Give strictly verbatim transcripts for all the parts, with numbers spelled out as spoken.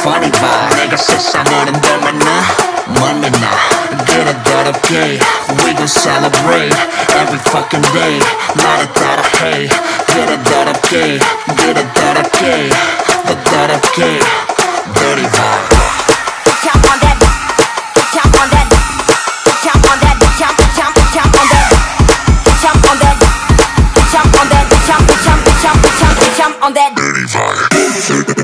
funny vibe. 내가 세상에는 더 많아 money now. Get it 더럽게 we gon' celebrate every fucking day. 나를 따라해 get it 더럽게 get it 더럽게 더 더럽게 dirty vibe. Jump on that, jump on that, jump on that, jump, jump, jump on that, jump on that, jump on that, jump, jump, jump, jump, jump on that. Dirty vibe.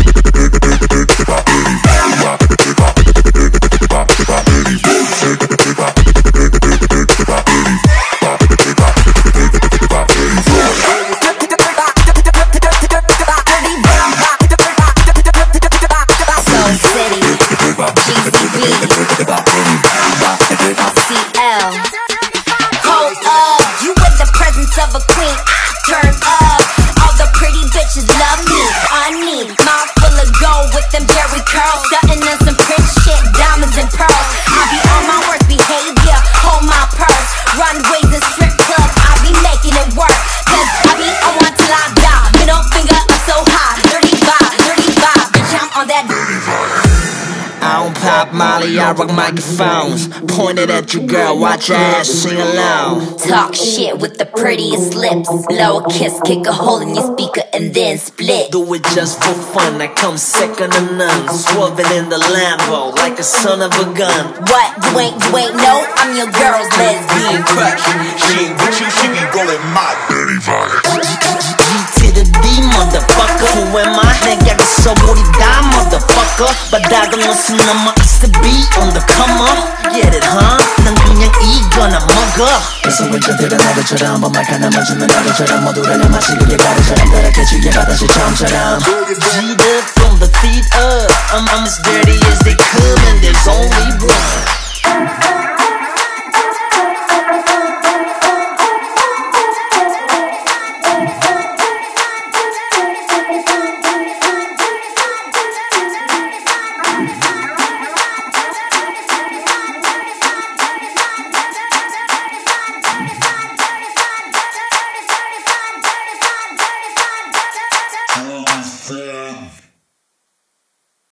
Of a queen, turn up. All the pretty bitches love me. I need mouth full of gold with them Jerry curls, stunting in some Prince shit, diamonds and pearls. I be on my worst behavior, hold my purse. Runways and strip clubs, I be making it work. Cause I be on one till I die. Middle finger up so high, dirty vibe, dirty vibe. Bitch, I'm on that dirty vibe. I don't pop Molly, I rock microphones. Pointed at you, girl, watch your ass sing along. Talk shit with the prettiest lips. Blow a kiss, kick a hole in your speaker, and then split. Do it just for fun, I come second to none. Swerving in the Lambo like a son of a gun. What? You ain't, you ain't know? I'm your girl's lesbian crush. She ain't with you, she be rolling my dirty vibe. G to the D, motherfucker. Who am I? 내가 그 서울이다, motherfucker. 바닥은 무슨 number is to be on the come up. Get it, huh? 난 그냥 이거나 먹어. 그래서 왼쪽들은 나들처럼 번말 하나 맞추면 나들처럼 모두를 내 마시기에 가르처럼 더럽게지게 바다시 처음처럼. G'd up from the feet up. I'm, I'm as dirty as they come and there's only one.